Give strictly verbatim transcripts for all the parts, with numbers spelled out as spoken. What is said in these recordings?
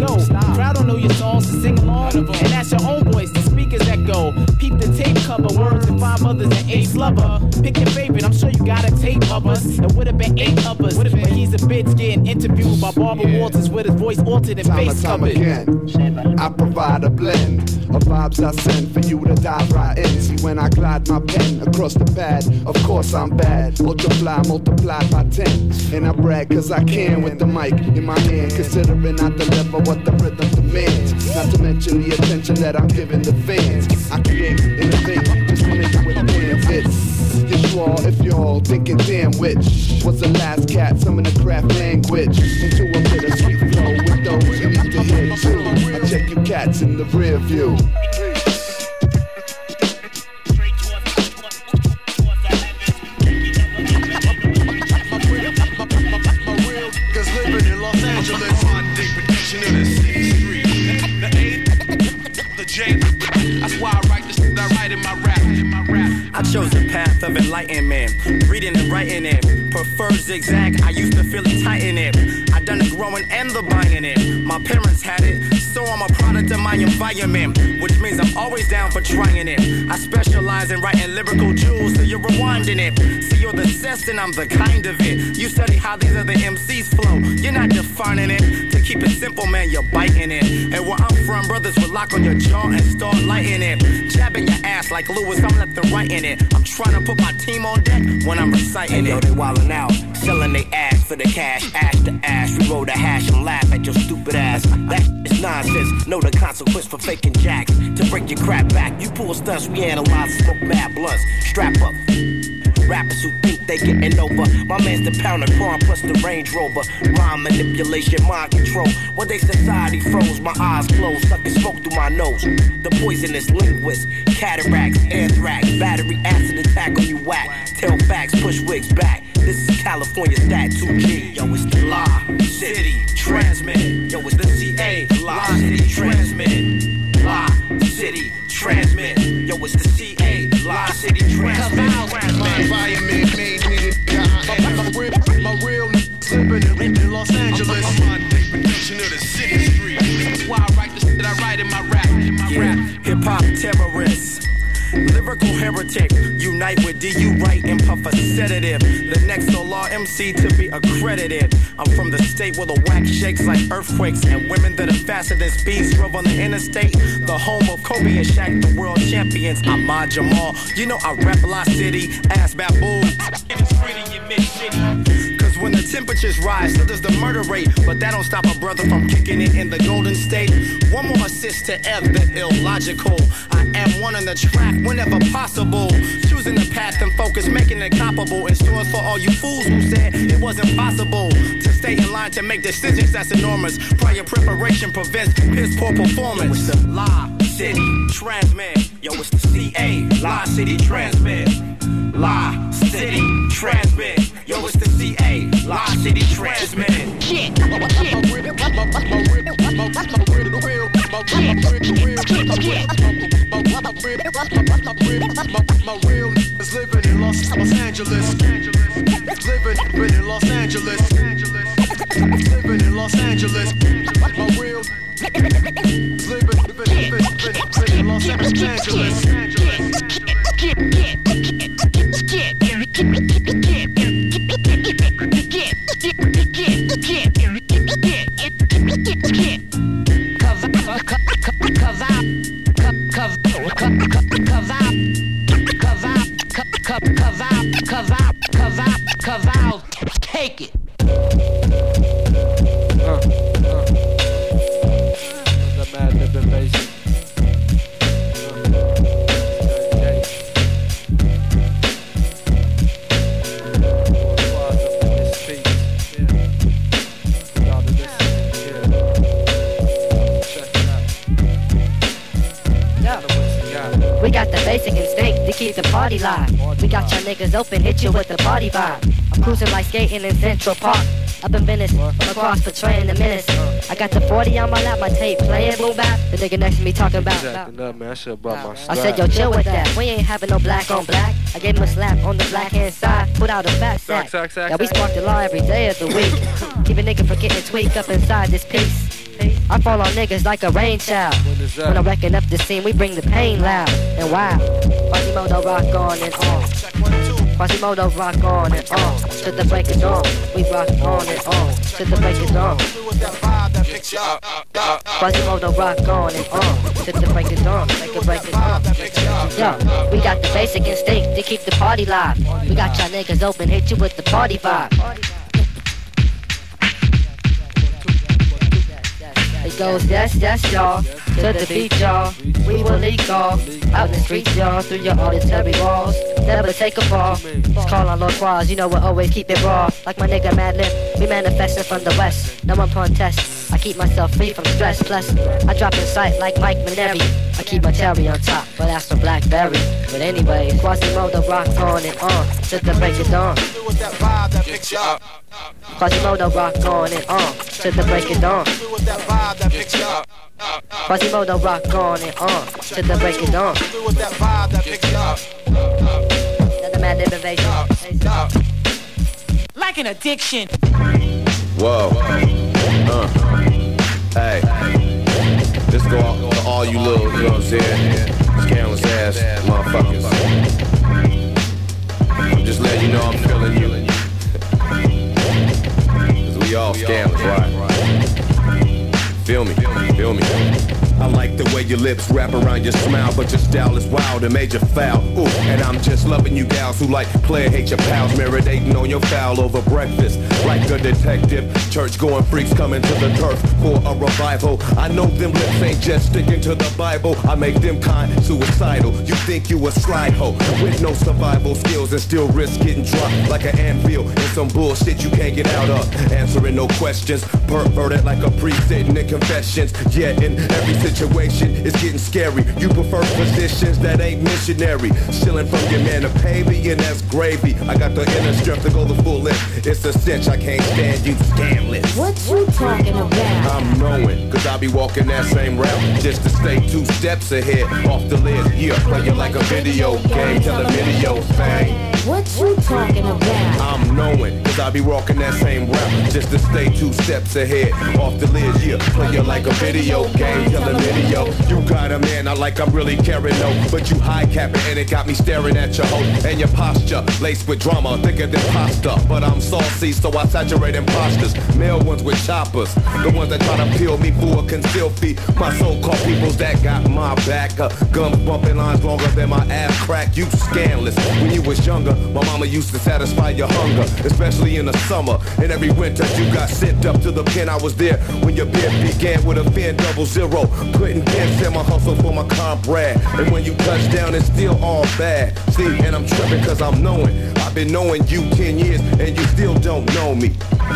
yo, the crowd don't know your songs to sing along. And that's your own voice, the speakers echo. Peep the tape cover, words and five others and eight slubber. Pick your favorite, I'm sure you got a tape of us. It would have been eight of us, but he's a bitch getting interviewed by Barbara yeah. Walters with his voice altered and time face time covered. Again, I provide a blend of vibes I send for you to dive right in. See when I glide my pen across the pad, of course I'm bad. Multiply, multiplied by ten. And I brag cause I can with the mic in my hand, considering I deliver what the rhythm demands. Not to mention the attention that I'm giving the fans. I create, innovate, just when they do with damn fits. Yes, you all, if y'all thinking damn which was the last cat, some of the craft language into a bit of sweet flow with those you need to hear too. I check you cats in the rear view. That's why I write the shit I write in my rap. In my rap. I chose the path of enlightenment, reading and writing it. Prefer zigzag, I used to feel it tighten it. I done the growing and the buying it. My parents had it, so I'm a product of my environment, which means I'm always down for trying it. I specialize in writing lyrical jewels, so you're rewinding it. See, you're the zest and I'm the kind of it. You study how these other M Cs flow, you're not defining it. To keep it simple, man, you're biting it. And where I'm from, brothers will lock on your jaw and start lighting it. Jabbing your ass like Lewis, I'm left and right in it. I'm trying to put my team on deck when I'm reciting hey, it. Yo, they wildin' out, selling they ass for the cash, ash to ash. We roll the hash and laugh at your stupid ass. That is nonsense, know the consequence for faking jacks. To break your crap back, you pull stunts, we analyze, smoke mad blunts. Strap up. Rappers who think they getting over. My man's the pound of crime plus the Range Rover. Rhyme manipulation, mind control. When they society froze, my eyes closed, sucking smoke through my nose. The poisonous linguist, cataracts, anthrax, battery acid attack on you whack. Tell facts, push wigs back. This is California stat two G. Yo, it's the Lie City Transmit. Yo, it's the C A Lie City Transmit. Lie City Transmit. Yo, it's the C A Lie City Transmit. My environment made me the my real, my real living in, in Los Angeles. I'm on the production of the city street. That's why I write the shit I write in my rap. In my yeah. rap. Hip hop terrorists. Lyrical heretic, unite with D U Wright and puff a sedative. The next law M C to be accredited. I'm from the state where the whack shakes like earthquakes, and women that are faster than speeds drove on the interstate. The home of Kobe and Shaq, the world champions. I'm Ahmad Jamal. You know I rap La City, ass baboon. It's pretty in mid-city. Cause when the temperatures rise, so does the murder rate. But that don't stop a brother from kicking it in the Golden State. One more assist to F, the illogical. I am one on the track whenever possible. Choosing the path and focus, making it comparable. In stores for all you fools who said it wasn't possible to stay in line to make decisions that's enormous. Prior preparation prevents piss poor performance. Yo, it's the Lie City Transmit. Yo, it's the C A Lie City Transmit. Lie City Transmit. Yo, it's the C A Lie City Transmit. Shit. My real is living in Los Angeles. Living in Los Angeles. Living in Los Angeles. My real is living in Los Angeles. Take it. Uh, uh. The mad living basic. We got the basic instinct to keep the party live. We got y'all niggas open, hit you with the party vibe. I'm cruising like skating in Central Park. Up in Venice, across portraying the menace. I got the forty on my lap, my tape playing boom bap. The nigga next to me talking about. Acting up, man. I should have brought my strap. I said, yo, chill with that. We ain't having no black on black. I gave him a slap on the black hand side. Put out a fat sack. Yeah, we spark the law every day of the week. Keep a nigga from getting tweaked up inside this piece. I fall on niggas like a rain shower. When I'm wrecking up the scene, we bring the pain loud and wild. Quasimodo rock on and on. Quasimodo rock on and on. To the break of dawn, we rock on and on. To the break of dawn. Quasimodo rock on and on. To the break of dawn, make a break of dawn. Yo, we got the basic instinct to keep the party live. We got y'all niggas open, hit you with the party vibe. It goes yes, yes, y'all, to the beat, y'all. We will leak off, out in the streets, y'all, through your auditory walls. Never take a fall, just call on Lord Quaz, you know we'll always keep it raw. Like my nigga Madlib, we manifesting from the west. No one pawn test, I keep myself free from stress. Plus, I drop in sight like Mike Maneri. I keep my cherry on top, but that's for Blackberry. But anyways, Quasimodo rock on and on, to the break of dawn. Quasimodo rock on and on, to the break of dawn. Quasimodo rock on and on, to the break of dawn. Another Madlib invasion. Like an addiction. Whoa. Uh. Hey. This go out to all you little, you know what I'm saying? Scandalous ass motherfuckers. I'm just letting you know I'm feeling you. Cause we all scandalous, right? Feel me, feel me. I like the way your lips wrap around your smile, but your style is wild and made you foul. Ooh, and I'm just loving you gals who like play and hate your pals, marinating on your foul over breakfast. Like a detective, church-going freaks coming to the turf for a revival. I know them lips ain't just sticking to the Bible. I make them kind suicidal. You think you a slide hoe with no survival skills and still risk getting dropped like an anvil in some bullshit you can't get out of. Answering no questions, perverted like a priest sitting in confessions. Yet in every situation, it's getting scary. You prefer positions that ain't missionary. Stealing from your man to pay me, and that's gravy. I got the inner strength to go the full length. It's a cinch, I can't stand you scandalous. What you talking about? I'm knowing, cause I be walking that same route just to stay two steps ahead off the list. Yeah, play you like a video game, tell a video thing. What you talking about? I'm knowing, cause I be walking that same route just to stay two steps ahead off the lid. Yeah, play you like a video game, tell a video. You got a man, I like I'm really caring, no, but you high capping and it got me staring at your hoe and your posture laced with drama, thicker than pasta. But I'm saucy, so I saturate imposters. Male ones with choppers, the ones that try to peel me for a concealed fee. My so-called peoples that got my back, uh, gums bumping lines longer than my ass crack. You scandalous. When you was younger, my mama used to satisfy your hunger, especially in the summer. And every winter you got sent up to the pen. I was there when your bid began with a fin double zero. Putting dents in my hustle for my comrade. And when you touch down, it's still all bad. See, and I'm tripping cause I'm knowing I've been knowing you ten years and you still don't know me.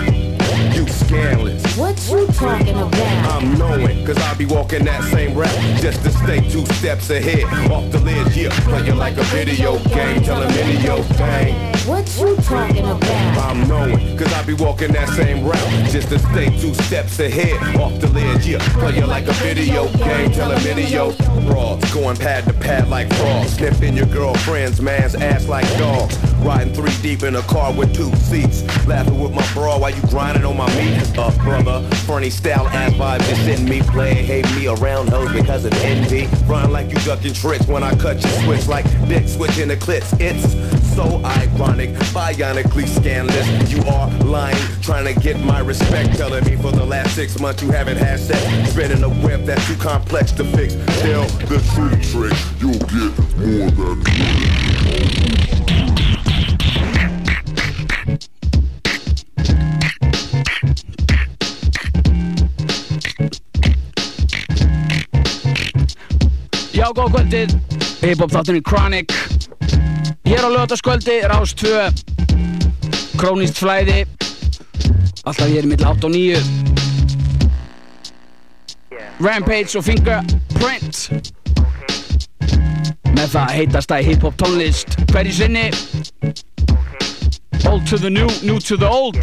You scandalous. What you talking about? I'm knowing, cause I be walking that same route just to stay two steps ahead off the lid. Yeah, play you like a video game, tell a video thing. What you talking about? I'm knowing, cause I be walking that same route just to stay two steps ahead off the lid. Yeah, play you like a video game, tell a video. Frauds going pad to pad like frogs, sniffing your girlfriend's man's ass like dogs. Riding three deep in a car with two seats, laughing with my bra while you grinding on my meat. Uh, brother, funny style ass vibes just in me. Play hate me around hoes because of envy. Run like you ducking tricks when I cut you switch like dick switching the clips. It's so ironic, bionically scandalous. You are lying, trying to get my respect. Telling me for the last six months you haven't had sex. Spinning a web that's too complex to fix. Tell the true trick, you'll get more than that. Já, góð kvöldið, hip-hop þátturinn Chronic. Hér á laugardagskvöldi, Rás tvö, krónískt flæði, alltaf hér í milli átta og níu. Rampage og Fingerprint, með það heitasta í hip-hop tónlist hverju sinni. Old to the new, new to the old.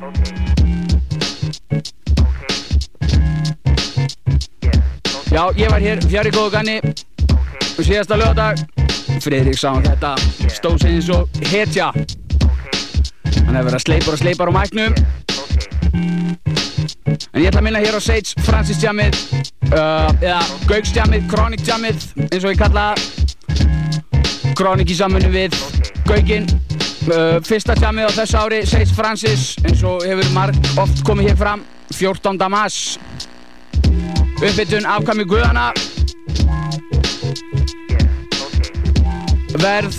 Já, ég var hér fjari góðu ganni og síðasta laugardag. Friðrik sá hann þetta, stóð sig eins og hetja. Hann hefur verið að sleipar og sleipar á mæknum. En ég ætla að minna hér á Sage Francis jammið, uh, eða Gauks jammið, Chronic jammið, eins og ég kalla það. Chronic í samvinnu við Gaukinn. Uh, fyrsta jammið á þessu ári, Sage Francis, eins og hefur marg oft komið hér fram, fjórtánda mars. Uppbytun afkvæmi guðana. Verð.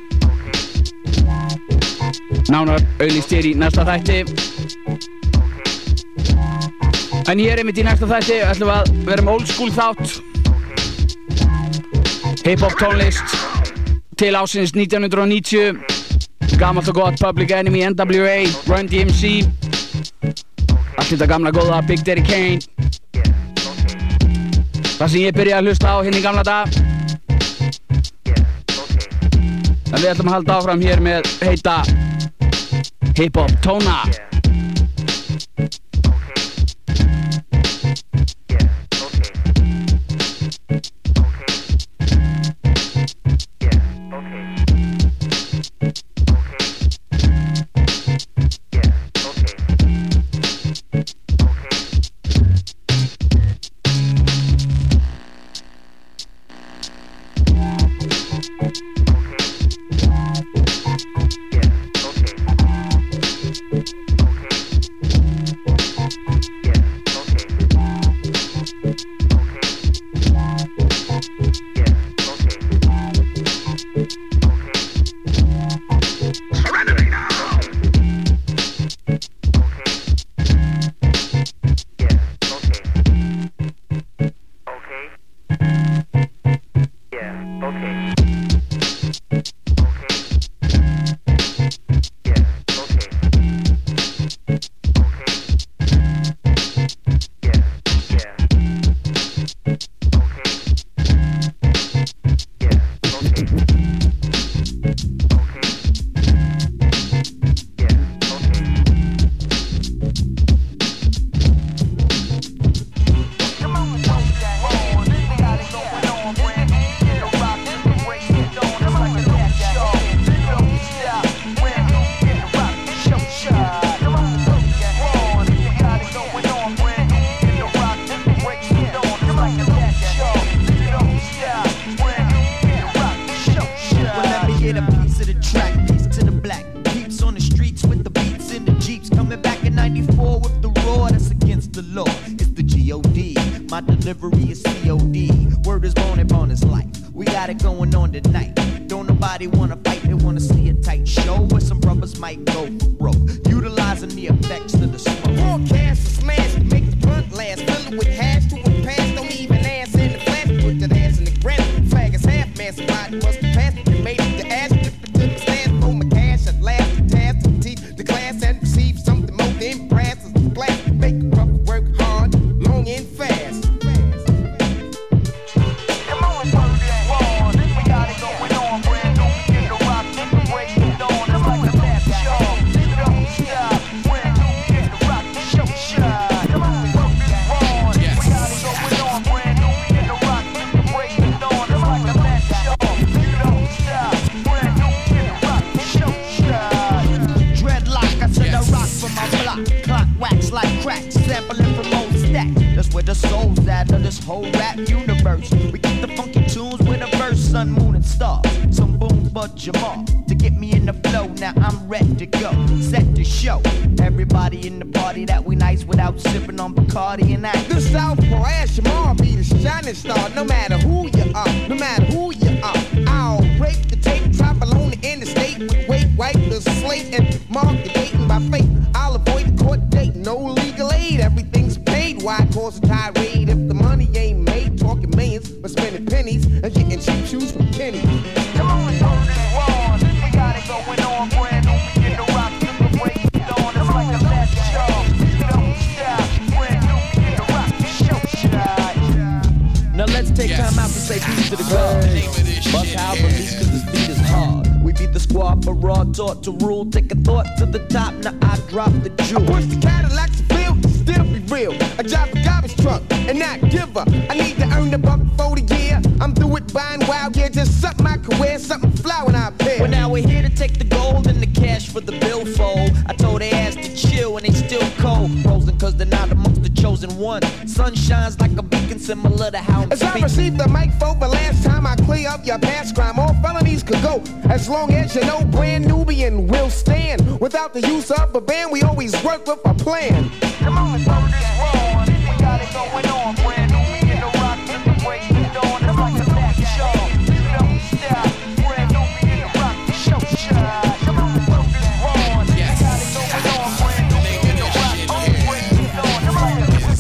Nánar auglýst hér í næsta þætti. En hér einmitt í næsta þætti ætlum við að vera með old school þátt. Hip-hop tónlist til ásins nítján hundruð níutíu. Gamalt og gott Public Enemy, N W A, Run D M C. Allt þetta gamla góða Big Daddy Kane. Það sem ég byrjaði að hlusta á hérna í gamla dag. En við ætlum að halda áfram hér með heita hip-hop tóna. To rule, take a thought to the top, now I drop the jewel. I push the Cadillac to feel, still be real. I drive a garbage truck and not give up. I need to earn the buck for the year. I'm through it buying wild gear, just something my career, something fly when I appear. Well, now we're here to take the gold and the cash for the billfold. I told they ass to chill and they still cold. Frozen cause they're not amongst the chosen one. Sun shines like a beacon similar to how I'm As speaking. I received the mic for the last time, I clear up your past crime. All felonies could go, as long as you know brand Nubian will stand. Without the use of a band, we always work with a plan. Come on, let's hold this wrong. We got it going on. Brand Nubian, the rock in the break the dawn. It's like a back show. You don't stop. Brand Nubian, the rock the show shine. Come on, let's hold this wrong. We got it going on. Brand Nubian, the rock on the break the dawn. Come on,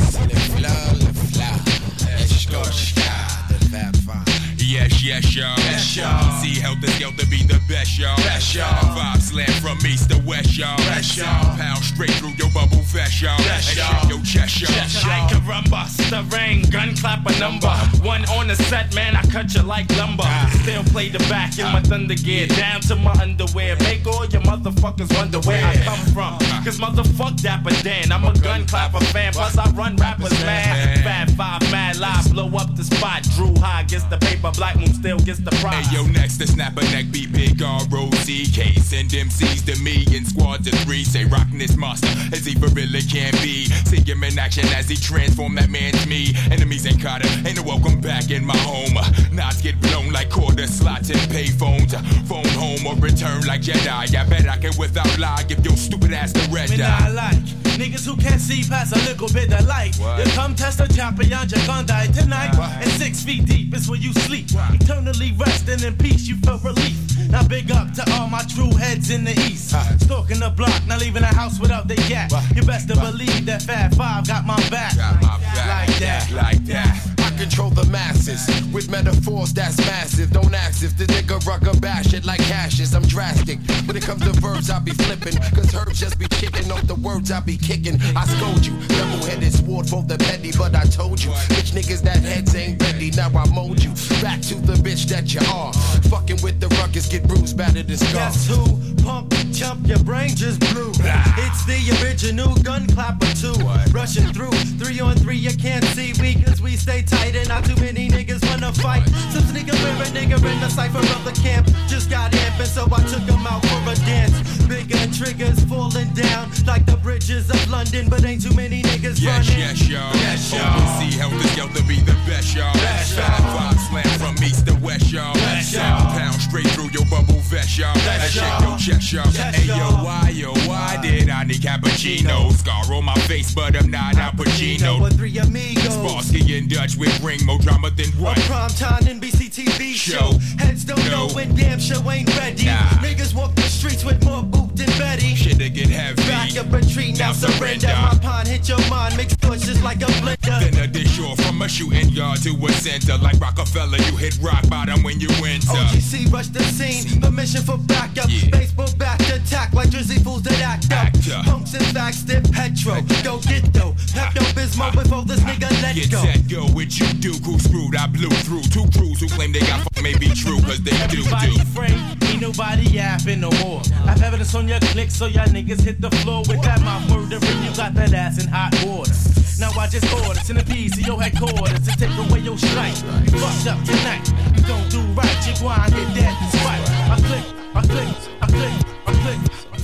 Yes, yes, y'all. Yes, y'all. See Helter Skelter be the best, y'all. Best, y'all. Vibe slam from east to west, y'all. Best, y'all. Pound straight through your bubble vest, y'all. Best, y'all. And shake your chest, y'all. Just like a rumba, stirring, gun clap a number. One on the set, man, I cut you like lumber. Still play the back in my thunder gear, down to my underwear. Make all your motherfuckers wonder where I come from. Cause motherfuck Dapper Dan, I'm a gun clapper fan. Plus I run rappers, man. Fat Five, mad live, blow up the spot. Drew High gets the paper, Black Moon still gets the prize. Hey, yo, next to snap a neck, be big R O C K. Send M Cs to me in squads of three. Say rockin' this monster as he for really can be. See him in action as he transform that man's me. Enemies ain't caught him, ain't no welcome back in my home. Knots get blown like quarter slots and pay phones. Phone home or return like Jedi. I bet I can without lie give your stupid ass the red Me eye. not like niggas who can't see past a little bit of light. What? You come test a champion, you're gonna die tonight. What? And six feet deep is where you sleep. Eternally resting in peace, you feel relief. Now big up to all my true heads in the east. Uh, Stalking the block, not leaving the house without the yak. What? You best to believe that Fat Five got my back. Got my back. Like that. Like that. I control the masses with metaphors that's massive. Don't ask if the nigga rucker bash it like hashes. I'm drastic. When it comes to verbs, I be flipping. Cause herbs just be kicking off the words I be kicking. I scold you. Double-headed sword for the petty, but I told you. Bitch niggas that heads ain't ready. Now I mold you. Back to the bitch that you are. Fucking with the ruckus, get bruised, battered and scarred. Guess who? Pump, chump, your brain just blew. It's the original gun clapper too. What? Rushing through, three on three, you can't see we, cause we stay tight and not too many niggas wanna fight. Some nigga wear a nigga in the cipher of the camp. Just got amping, so I took him out for a dance. Bigger triggers falling down like the bridges of London, but ain't too many niggas yes, running. Yes, y'all. Yes, y'all. See Helter Skelter be the best, y'all. Best, Fat Five slam from east to west, y'all. Best, y'all. y'all. Pound straight through your bubble vest, y'all. And shake your chest, y'all. Hey, yo, why, yo, why did I need cappuccino? Scar on my face, but I'm not Al Pacino. With three amigos. Sparsky and Dutch with ring, more drama than what? A primetime N B C T V show. Heads don't No. know when damn show ain't ready. Nah. Niggas walk the streets with more boot than Betty. Shit to get heavy. Back up retreat, now, Now surrender. surrender. My pond hit your mind, mix pushes like a blender. Then a dish off from a shooting yard to a center. Like Rockefeller, you hit rock bottom when you enter. O G C rush the scene, permission for backup. Yeah. Baseball back attack like Jersey fools that act up. Actor. Punks and facts, dip petro. Go get though. Pepto Bismol before this nigga let Get go. set, go, what you do, crew screwed, I blew through. Two crews who claim they got fuck may be true, cause they do, Everybody do. afraid, ain't nobody yapping no more. I've evidence on your click, so y'all niggas hit the floor with that mouth murdering. You got that ass in hot water. Now I just ordered centipede to your headquarters to take away your strike. You fucked up tonight. You don't do right, you go and get dead despite. I click, I click, I click, I click, I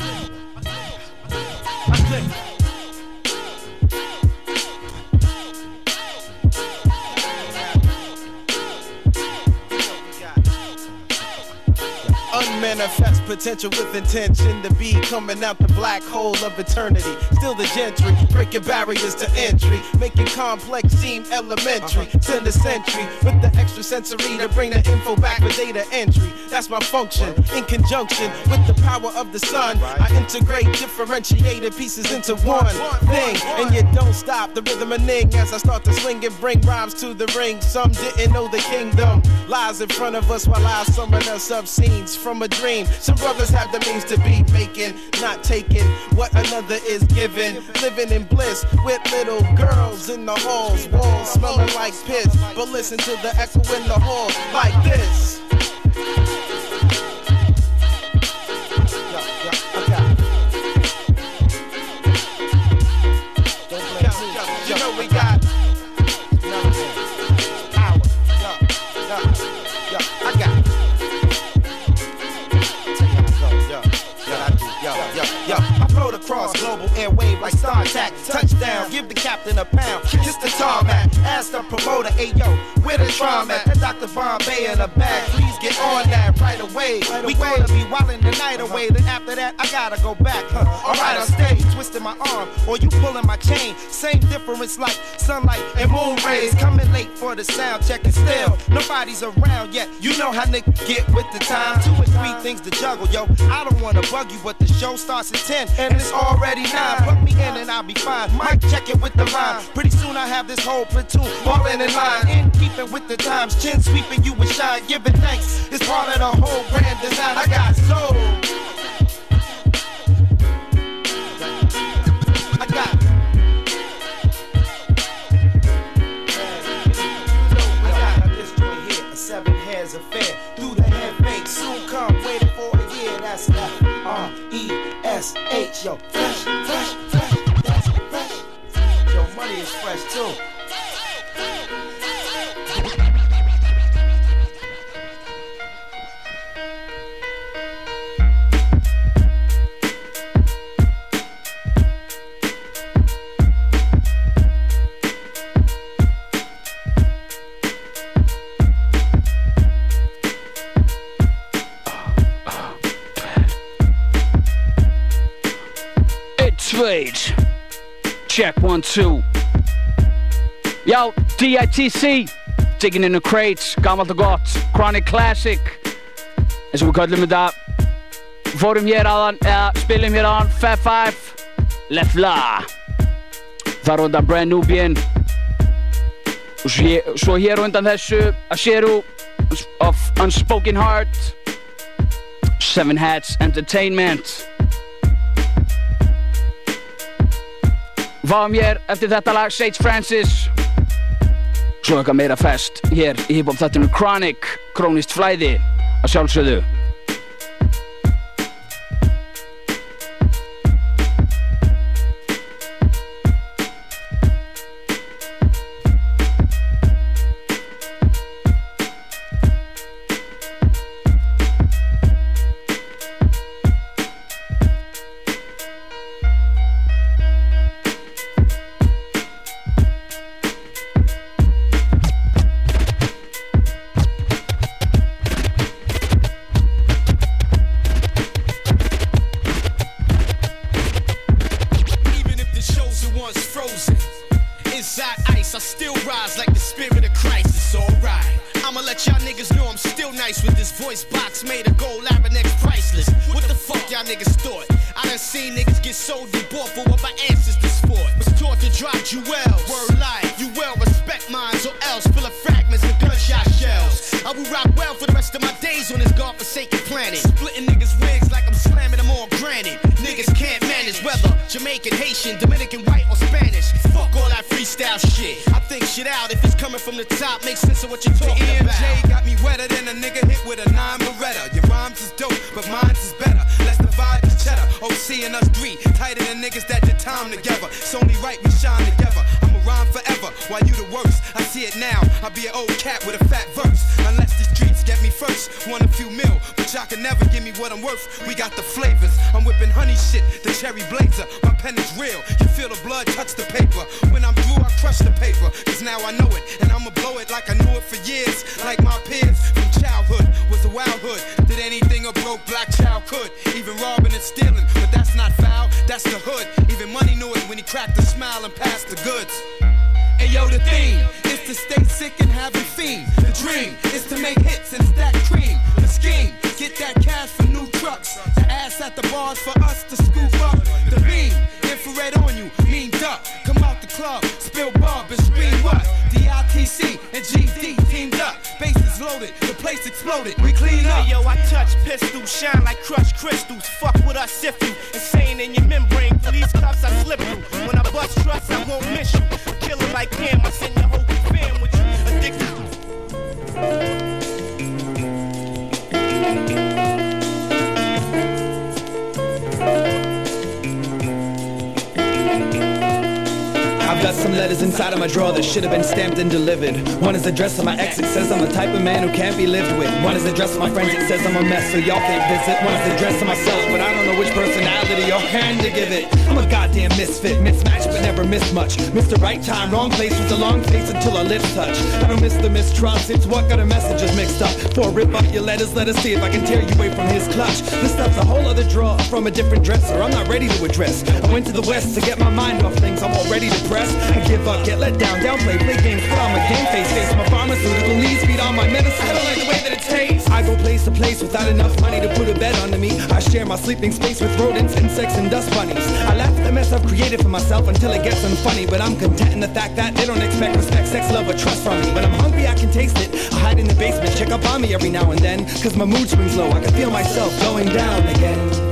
click, I click. Unmanifest potential with intention to be coming out the black hole of eternity. Still the gentry, breaking barriers to entry, making complex seem elementary. Send a century with the extra sensory to bring the info back for data entry. That's my function in conjunction with the power of the sun. I integrate differentiated pieces into one thing, and you don't stop the rhythm and ning as I start to swing and bring rhymes to the ring. Some didn't know the kingdom lies in front of us while I summon us up scenes from a dream. Some brothers have the means to be making, not taking what another is given. Living in bliss with little girls in the halls, walls smelling like piss. But listen to the echo in the hall like this. You know we got power. I got Yo, I throw the cross, glow global airwave like Star Attack. Touchdown, give the captain a pound. Kiss the tarmac, ask the promoter, hey yo, where the trauma at? That Doctor Bombay in the bag, please get on that right away. We gonna be wildin' the night away. Then after that, I gotta go back. Huh. Alright, on stage, twisting my arm, or you pulling my chain. Same difference like sunlight and moon rays. Coming late for the sound check and still nobody's around yet. You know how niggas get with the time. Two or three things to juggle, yo. I don't wanna bug you, but the show starts at ten and it's already nine. Plug me in and I'll be fine. Mic check it with the line. Pretty soon I have this whole platoon falling in line. In keeping with the times, chin sweeping you with shine. Giving thanks, it's part of the whole grand design. I got soul. I got. Seven heads affair through the head fake soon come waiting for a year. That's F R E S H. Yo, fresh, fresh, fresh. That's fresh. Yo, money is fresh too. Wage. Check one, two. Yo, D I T C. Digging in the crates. Gammalt og gott. Chronic Classic. Eins og við köllum þetta. Fórum hér aðan, eða spilum hér aðan. Fab Five. Lefla. Þar undan Brand Nubian. Og svo hér undan þessu Asheru of Unspoken Heart. Seven Hats Entertainment. Fáum hér eftir þetta lag Sage Francis. Svo eitthvað meira fest hér í hip-hop þættinu Chronic, Krónískt flæði að sjálfsögðu. letters inside of my drawer that should have been stamped and delivered. One is addressed to my ex, it says I'm the type of man who can't be lived with. One is addressed to my friends, it says I'm a mess, so y'all can't visit. One is addressed to myself, but I don't know which personality or hand to give it. I'm a goddamn misfit, mismatched but never miss much. Miss the right time, wrong place with the long face until our lips touch. I don't miss the mistrust, it's what got our messages mixed up. For rip up your letters, let us see if I can tear you away from his clutch. This stuff's a whole other draw from a different dresser. I'm not ready to address. I went to the west to get my mind off things. I'm already depressed. I give up, get let down, downplay, play games, put on my game face, face my pharmaceutical needs, feed on my medicine. I don't like the way that it tastes. I go place to place without enough money to put a bed under me. I share my sleeping space with rodents, insects, and dust bunnies. I laugh at the mess I've created for myself until it gets unfunny. But I'm content in the fact that they don't expect respect, sex, love, or trust from me. When I'm hungry, I can taste it. I hide in the basement, check up on me every now and then. Cause my mood swings low, I can feel myself going down again.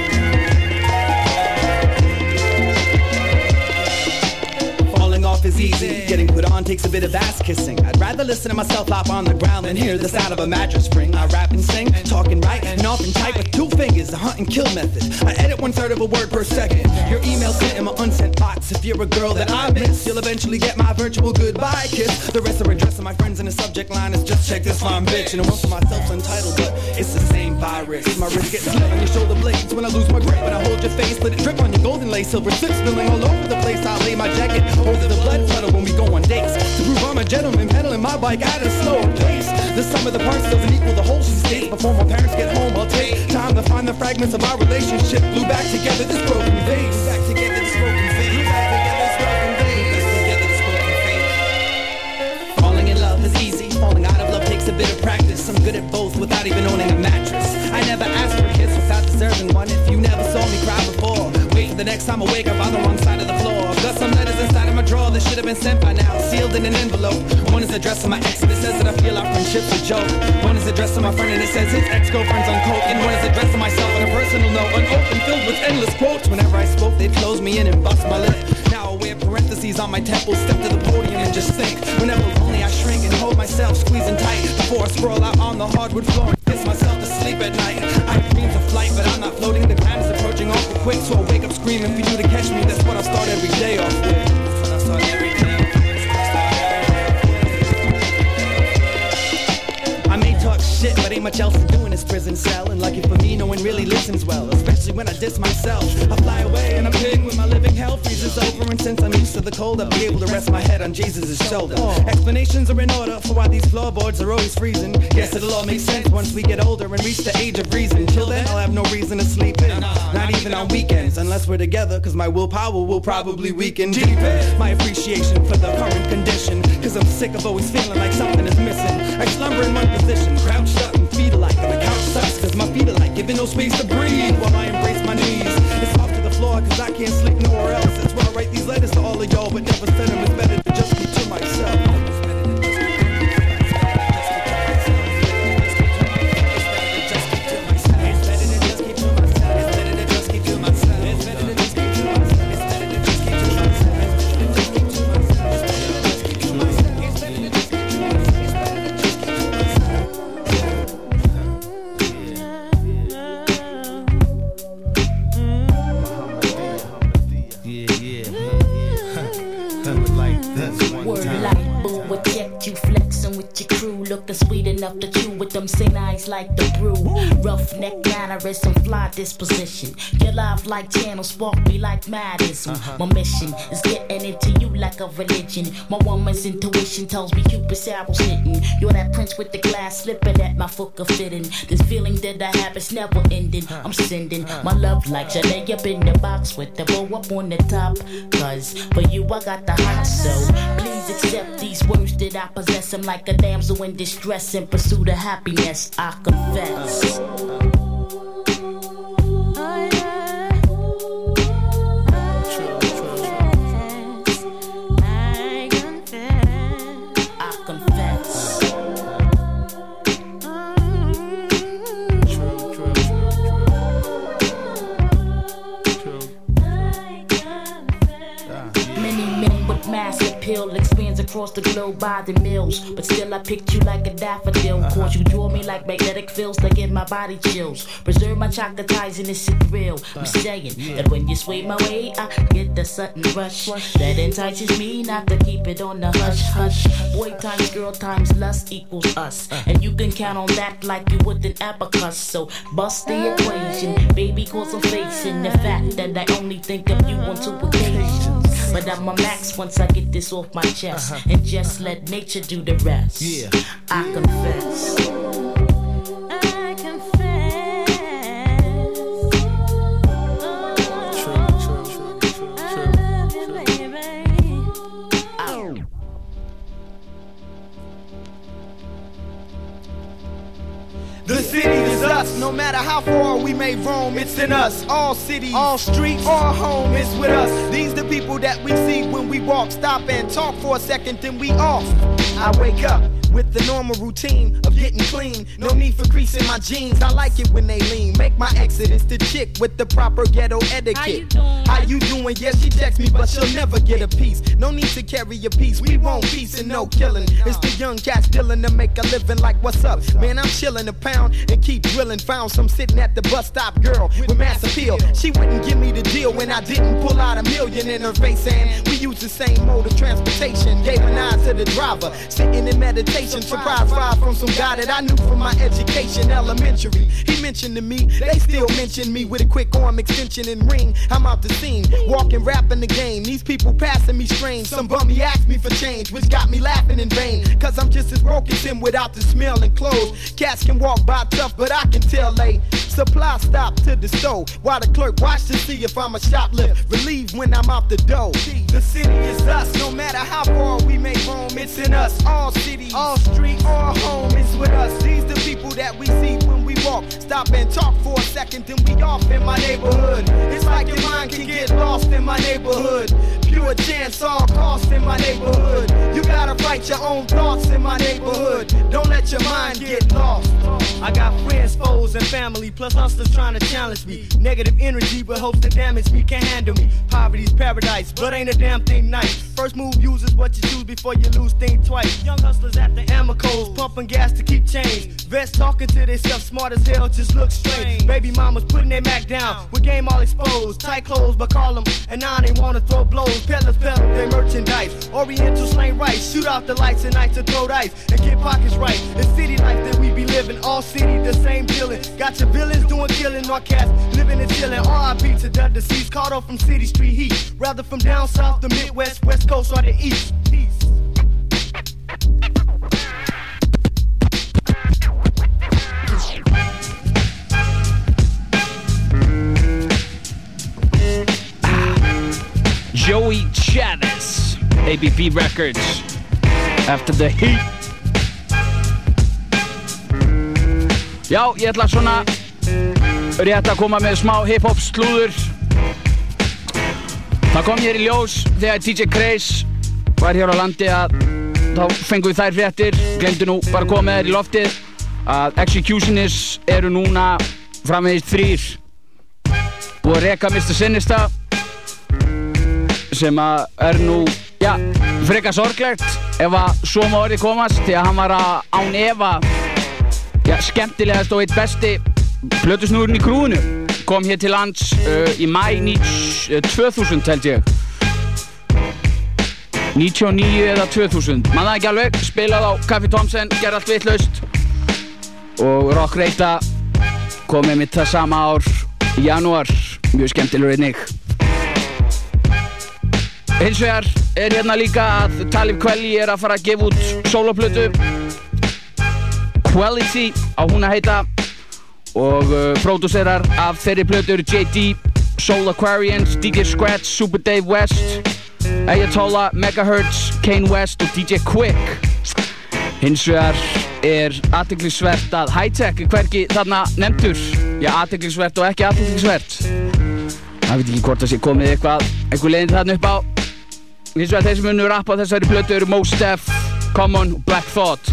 Off is easy, getting put on takes a bit of ass kissing. I'd rather listen to myself flop on the ground than hear the sound of a mattress spring. I rap and sing, talking right, and often type with two fingers, the hunt and kill method. I edit one third of a word per second. Your email sent in my unsent box. If you're a girl that I miss, you'll eventually get my virtual goodbye kiss. The rest are addressing my friends in the subject line is just check this fine bitch. And it went for myself untitled, but it's the same virus. My wrist gets slit on your shoulder blades when I lose my grip. When I hold your face, let it drip on your golden lace. Silver slip spilling all over the place. I lay my jacket over the blood puddle when we go on dates. To prove I'm a gentleman, pedaling my bike at a slower pace. The sum of the parts doesn't equal the whole, she states. Before my parents get home, I'll take time to find the fragments of our relationship. Glue back together this broken vase. Glue back together this broken vase. Glue back together this broken vase. Glue together this broken vase. Falling in love is easy. Falling out of love takes a bit of practice. I'm good at both without even owning a mattress. I never asked for a kiss without deserving one. If you never saw me cry before, wait the next time I wake up on the wrong side of the floor. I've got some letters inside of my drawer that should have been sent by now, sealed in an envelope. One is addressed to my ex and it says that I feel our friendship's a joke. One is addressed to my friend and it says his ex-girlfriend's on coke. And one is addressed to myself on a personal note, unopened, filled with endless quotes. Whenever I spoke, they'd close me in and bust my lip. Now I wear parentheses on my temples, step to the podium and just think. Whenever lonely, I shrink and hold myself squeezing tight before I scroll out on the hardwood floor and piss myself to sleep at night. I have dreams of flight, but I'm not floating. The ground is approaching awful quick, so I wake up screaming for you to catch me. That's what I start every day off with. That's what I start every day off with. I may talk shit, but ain't much else to do in this prison cell. And lucky for me, no one really listens well, especially when I diss myself. I fly away and I'm big when my living hell freezes over. And since I'm used to the cold, I'll be able to rest my head on Jesus' shoulder. Explanations are in order for why these floorboards are always freezing. Guess it'll all make sense once we get older and reach the age of reason. Till then, I'll have no reason to sleep in, not even on weekends, unless we're together, cause my willpower will probably weaken. Deep in my appreciation for the current condition, cause I'm sick of always feeling like something is missing. I slumber in one position, crouched up and feet alike, and the couch sucks cause my feet are like giving no space to breathe while I embrace my knees. It's off to the floor cause I can't sleep nowhere else. That's why I write these letters to all of y'all, but never send them. It's better to just keep to myself. Looking sweet enough to chew with them same eyes like the brew. Roughneck mannerist and fly disposition. Your life like channel spark me like Madison. Uh-huh. My mission is getting into you like a religion. My woman's intuition tells me Cupid's arrow's hitting. You're that prince with the glass slipping at my foot of fitting. This feeling that I have is never ending. I'm sending my love like I lay up in the box with the bow up on the top. Cause for you I got the hot, so please accept these words that I possess. I'm like a damsel in distress in pursuit of happiness, I confess. across the globe by the mills, but still I picked you like a daffodil. Cause you draw me like magnetic fields that give my body chills. Preserve my chocolate ties in this shit real. I'm saying that when you sway my way, I get the sudden rush that entices me not to keep it on the hush hush. Boy times girl times lust equals us, and you can count on that like you would an abacus. So bust the equation, baby, cause I'm facing the fact that I only think of you on two occasions. But I'm a max once I get this off my chest, uh-huh. and just let nature do the rest. Yeah. I confess. I confess. True, true, true, true, true. I love you, baby. Ow. The city is us, no matter how far we may roam, it's in us. All cities, all streets, all home, it's with us. These the people that we see when we walk, stop and talk for a second, then we off. I wake up with the normal routine of getting clean. No need for creasing my jeans, I like it when they lean. Make my exodus the chick with the proper ghetto etiquette. How you doing? How you doing? Yeah, she texts me, but she'll never get a piece. No need to carry a piece, we want peace and no killing. It's the young cats dealing to make a living like what's up? Man, I'm chilling a pound and keep drilling. Found some sitting at the bus stop girl with mass appeal. She wouldn't give me the deal when I didn't pull out a million in her face, and we used the same mode of transportation. Gave an eye to the driver, sitting in meditation. Surprise vibe from some guy that I knew from my education, elementary. He mentioned to me, they still mention me with a quick arm extension and ring. I'm out the scene, walking, rapping the game. These people passing me strange. Some bummy asked me for change, which got me laughing in vain. Cause I'm just as broke as him without the smell and clothes. Cats can walk by tough, but I can tell they supply stop to the store while the clerk watch to see if I'm a shoplift. Relieved when I'm out the door. The city is us, no matter how far we may roam, it's in us. All cities, all streets, all home, it's with us. These the people that we see when we walk. Stop and talk for a second, then we off in my neighborhood. It's like your mind can get lost in my neighborhood. Pure chance, all cost in my neighborhood. You gotta write your own thoughts in my neighborhood. Don't let your mind get lost. I got friends, foes, and family, plus hustlers trying to challenge me. Negative energy but hopes to damage me, can't handle me. Poverty's paradise, but ain't a damn thing nice. First move uses what you choose before you lose, think twice. Young hustlers at the amicos, pumping gas to keep change. Vets talking to themselves, smart as hell, just look strange. Baby mamas putting their Mac down, with game all exposed. Tight clothes, but call them, and now they wanna throw blows. Peddlers peddle their merchandise. Oriental slang rice, shoot off the lights at night to throw dice and get pockets right. The city life that we be living, all city the same feeling. Got your villains doing killing, our cats living and chilling. R I P to the deceased, caught off from city street heat. Rather from down south, the Midwest, West Coast, or the East. Peace. Joey Chavez, A B B Records, After the Heat. Já, ég ætla svona rétt að koma með smá hip-hop slúður. Það kom hér í ljós þegar D J Craze var hér á landi að þá fengum við þær fréttir, glemdu nú bara að koma með þær í loftið, að Executionists eru núna framvegis þrír og að reka mister Sinister, sem að er nú, já, frekar sorglegt ef að svo má orðið komast, því að hann var að án efa, já, skemmtilegast og eitt besti plötusnúðurinn í krúinu. Kom hér til lands uh, í mæ tvö þúsund held ég. níutíu og níu eða tvö þúsund, man það ekki alveg. Spilað á Kaffi Thompson, gerði allt vitlaust. Og Rock Reita kom með mitt það sama ár í janúar, mjög skemmtilegur einnig. Hins vegar er hérna líka að Talib Kweli er að fara að gefa út soloplötu. Quality á hún að heita. Og uh, pródúserar af þeirri plötu eru J D, Soul Aquarians, D J Scratch, Super Dave West, Ayatollah, Megahertz, Kane West og D J Quick. Hins vegar er athyglisvert að Hi-Tech er hvergi þarna nefndur. Já, athyglisvert og ekki athyglisvert. Það veit ekki hvort það sé komið eitthvað, eitthvað leiðin þarna upp á. Hins vegar þeir sem unnu rappa á þessari plötu eru Mos Def, Common og Black Thought.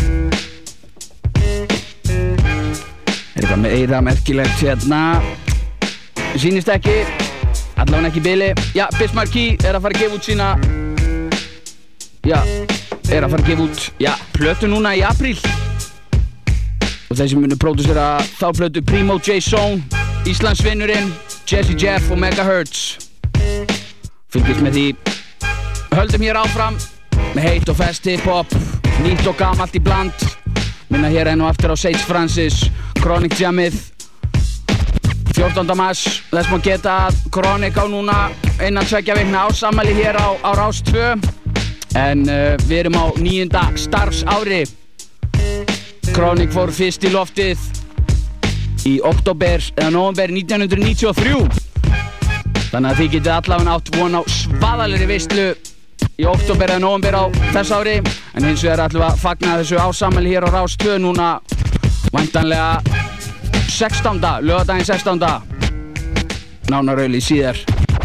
Er eitthvað meira merkilegt hérna, sýnist ekki, allavega ekki í bili. Já, Bismarck Key er að fara að gefa út sína, já, er að fara að gefa út, já, plötu núna í apríl. Og þeir sem munu pródúsera þá plötu Primo J. Zone, Íslandsvinnurinn, Jesse Jeff og Megahertz. Fylgist með því. Höldum hér áfram með heitt og fest hip-hop, nýtt og gamalt í bland. Minna hér enn og aftur á Sage Francis, Chronic Jammið. fjórtánda mars, þess má geta að Chronic á núna innan tveggja vikna ársamæli hér á, á Rás tvö. En uh, við erum á níunda starfsári. Chronic fór fyrst í loftið í október eða nóvember nítján hundruð níutíu og þrjú. Þannig að þið getið allavega átt von á svaðalegri veislu í október eða nóvember á þess ári. En hins vegar ætlum við að fagna þessu ársamæli hér á Rás tvö núna væntanlega sextánda, laugardaginn sextánda. Nánarauli síðar.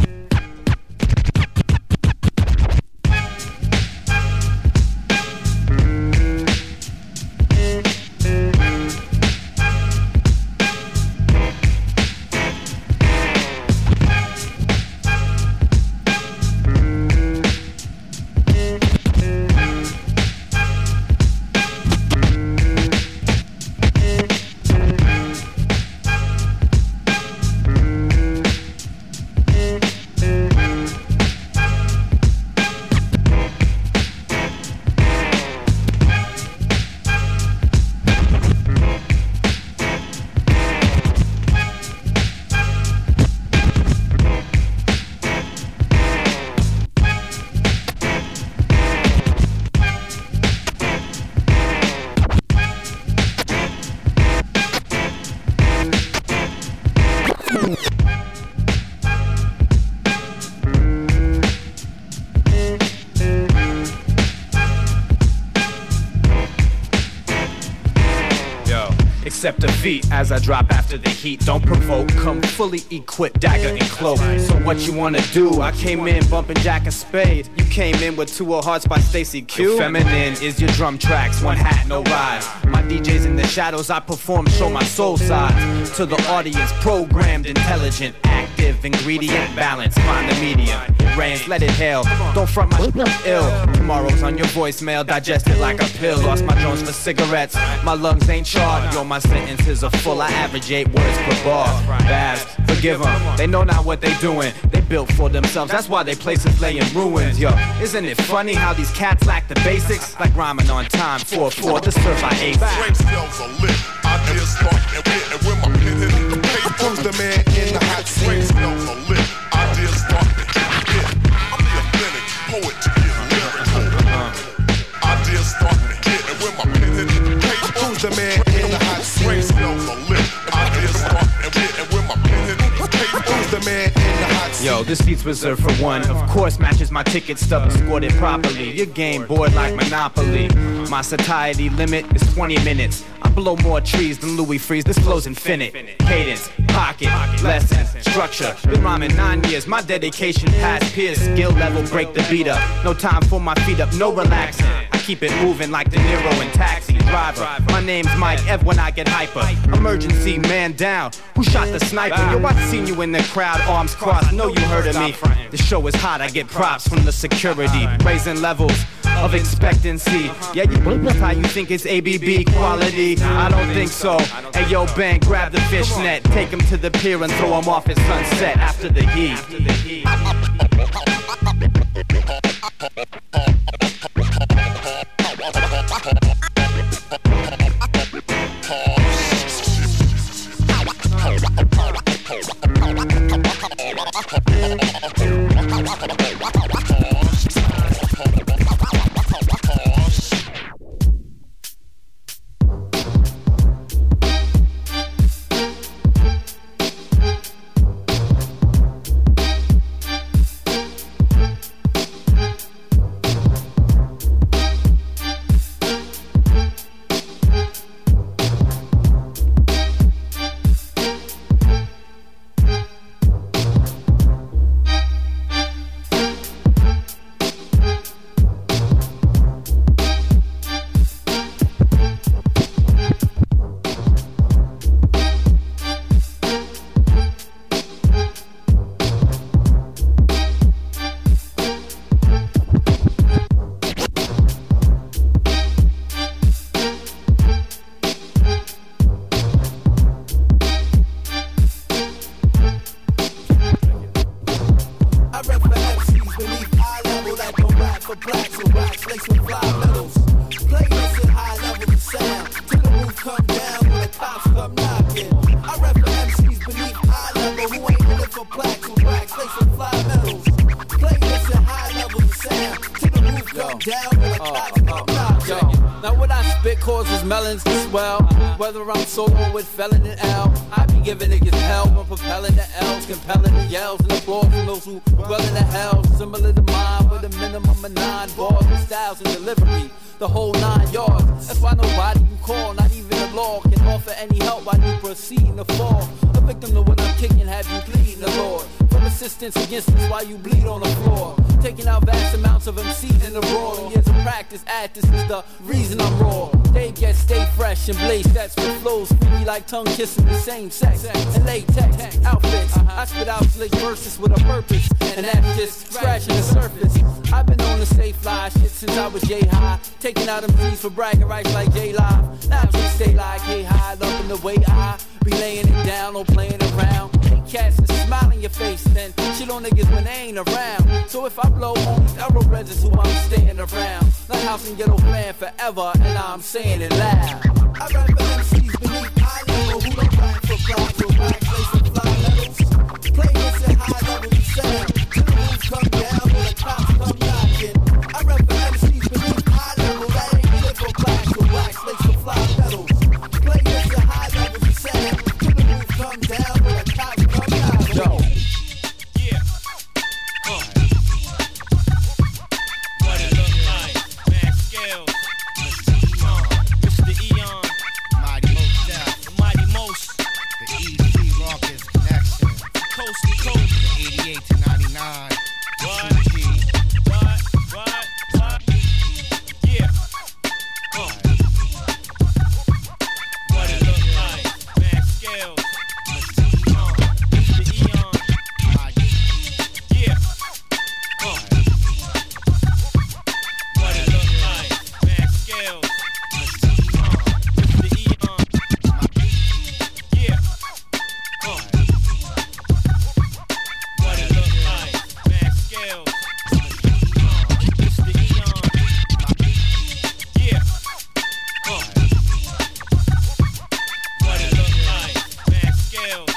Accept defeat as I drop after the heat. Don't provoke, come fully equipped, dagger and cloak. So what you wanna do? I came in bumping Jack and Spade. You came in with Two of Hearts by Stacey Q. Feminine is your drum tracks, one hat, no rise. My D J's in the shadows, I perform, show my soul side. To the audience, programmed, intelligent, active, ingredient, balance. Find the medium, it rains, let it hail. Don't front my ill. Tomorrow's on your voicemail, digest it like a pill. Lost my Jones for cigarettes, my lungs ain't charred. Yo, my sentences are full, I average eight words per bar. Babs, forgive them, they know not what they doing. They built for themselves, that's why they places lay in ruins. Yo, isn't it funny how these cats lack the basics? Like rhyming on time, four four, to serve by eight. Brain cells are lit, ideas spark and wit. And when my pen hit the paper, comes the man in the hot seat. Brain cells are lit, ideas spark and hit. I'm the authentic poet to get lyrical. Ideas spark and hit. And when my pen hit the paper, comes the man in the hot seat. Brain cells are lit, ideas spark and hit. And when my pen hit the paper, comes the man in the hot seat. Yo, this seat's reserved for one. Of course, matches my ticket stub and scored it properly. Your game bored like Monopoly. My satiety limit is twenty minutes. I blow more trees than Louis Freeze. This flow's infinite. Cadence, pocket, lessons, structure. Been rhyming nine years. My dedication past peers. Skill level, break the beat up. No time for my feet up, no relaxing. I keep it moving like De Niro in Taxi Driver. My name's Mike Ev when I get hyper. Emergency man down. Who shot the sniper? Yo, I seen you in the crowd, arms crossed. Know you heard of me. The show is hot. I get props from the security, raising levels of expectancy. Yeah, you how you think it's A B B quality? I don't think so. Hey yo, bang, grab the fishnet, take him to the pier and throw him off at sunset after the heat. After the heat. spit causes melons to swell. Whether I'm solo with Felon and L, I be giving niggas hell when propelling the L's, compelling the yells and applause from those who dwell in the hell. Similar to mine with a minimum of nine bars and styles and delivery. The whole nine yards. That's why nobody you call, not even the law, can offer any help while you proceed to fall. A victim to when I'm kicking, have you pleading the Lord. From assistance against this while you bleed on the floor. Taking out vast amounts of M Cs in the raw. And years of practice at this is the reason I'm raw. They get stay fresh and blaze sets with flows freaky like tongue kissing the same sex. And latex outfits. I spit out slick verses with a purpose. And that's just scratching the surface. I've been on the stay fly shit since I was J-High. Taking out M Cs for bragging rights like J-Live. Now I just stay like K-High, up in the way I be laying it down or playing around. Hey cats that smile in your face, then shit on niggas when they ain't around. So if I blow on these thoroughbreds is who I'm staying around. Not house and ghetto fan forever, and I'm saying it loud. I rap for M Cs beneath high level who don't rap for pride, so black face and fly levels. Play this at high level you sound. Till the roof come down when the cops come knocking. I rap for M Cs beneath high level that ain't live for black, so black face and fly levels. Play this at high level you sound. Till the roof come down when the cops come knocking. Yo. Yeah. Uh. What it look like? Max Scales. Mister Eon. Mighty Most Death. The Mighty Most. The E C Raucous Connection. Coast to coast. The eighty-eight to ninety-nine. What? What? What? What? Yeah. Uh. What it look like? Max Scales. Mister Eon. Yeah. Uh. What it look like? Max Scales. Mister Eon. Yeah. Uh. What it look like? Max Scales. Mister Eon. Yeah. Uh. What it look like? Max Scales.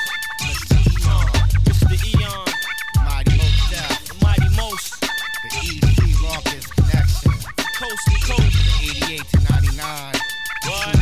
Mister Eon. Mighty Most Death. The Mighty Most. The E C Raucous Connection. Coast to coast. The eighty-eight to ninety-nine. What?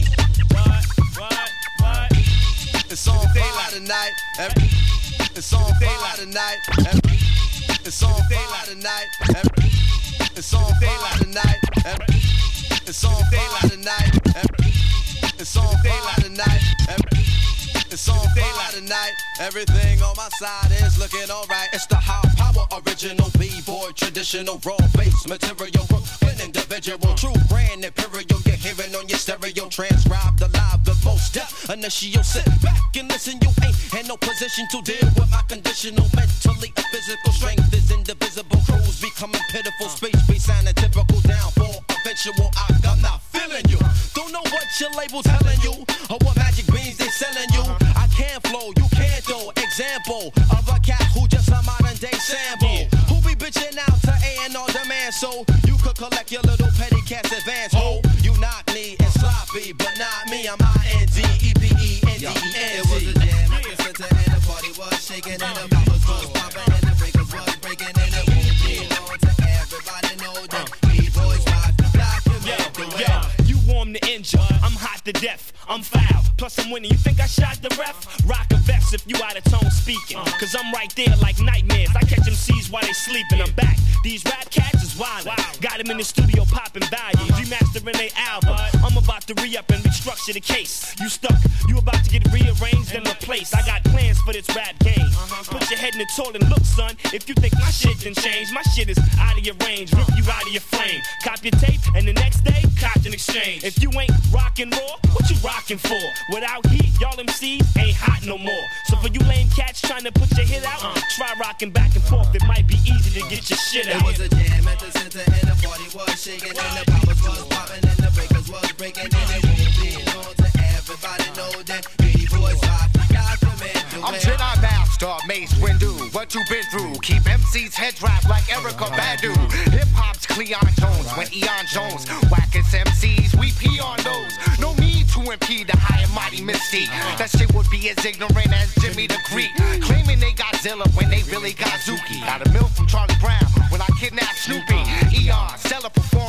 What? What? What? It's on fire tonight. Every, it's on fire tonight. Every, it's on fire tonight. Every, it's on fire tonight. Every, it's on fire tonight. Every, it's on fire tonight. Every, it's on fire tonight. Everything on my side is looking alright. It's the high power original B-boy, traditional raw bass material, Brooklyn individual, true grand imperial. You're hearing on your stereo, transcribed alive the most death. Initial, sit back and listen. You ain't in no position to deal with my conditional, mentally and physical strength is indivisible. Crews becoming pitiful, space be sounding typical. Downfall eventual. I, I'm not feeling you. Don't know what your label's telling you or what magic beans they selling you. I can't flow, you can't though. Example of a cat who just a modern day sample. Who be bitching out to A and R demand so you could collect your little petty cash advance. Ho, you knock me and sloppy, but not me. I'm I N D E P E N D E N T. It was a jam at the center and the party was shaking and the boppers was popping and the breakers was breaking and it won't be long to everybody know that B-boys rock the document the way. You warm to injure, I'm hot to death, I'm foul, plus I'm winning. You think I shot the ref? Rock a vest if you out of tone speaking, cause I'm right there like nightmares. I catch M Cs while they sleeping. I'm back, these rap cats is wildin'. Got them in the studio popping values, remastering their album. I'm about to re-up and restructure the case. You stuck, you about to get rearranged and replaced. I got plans for this rap game. Put your head in the toilet and look, son, if you think my shit done changed, my shit is out of your range, rip you out of your frame. Cop your tape and the next day, cop an exchange. If you ain't rockin' raw, what you rockin' for? Without heat, y'all M Cs ain't hot no more. So for you lame cats trying to put your hit out, uh, try rockin' back and forth, it might be easy to get your shit out. It was a jam at the center and the party was shaking and the poppers was popping and the breakers was breaking and it won't be long to everybody know that B-boys rock the document the way. I'm Jedi Master, Mace Windu. What you been through? Keep M C's head wrapped like Erykah Badu. Hip hop's Cleon Jones when Eon Jones wackest M Cs. We pee on those. No need to impede the high and mighty mystique. That shit would be as ignorant as Jimmy the Greek. Claiming they got Zilla when they really got Zuki. Got a milk from Charlie Brown when I kidnapped Snoopy. Eon, stellar performance,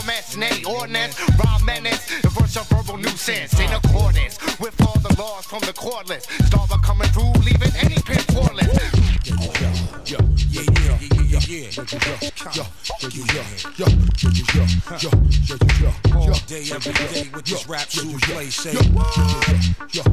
coordinate, ordnance, rhyme menace, and verse of verbal nuisance in accordance with all the laws from the cordless. Starver coming through, leaving any pin portless. Yo, yo, yeah, yeah, yeah, yeah, yo, yo, yo, yo, yo, yo, yo, yo, all day, every day with this rap shoes play, say, yo, yo, yo,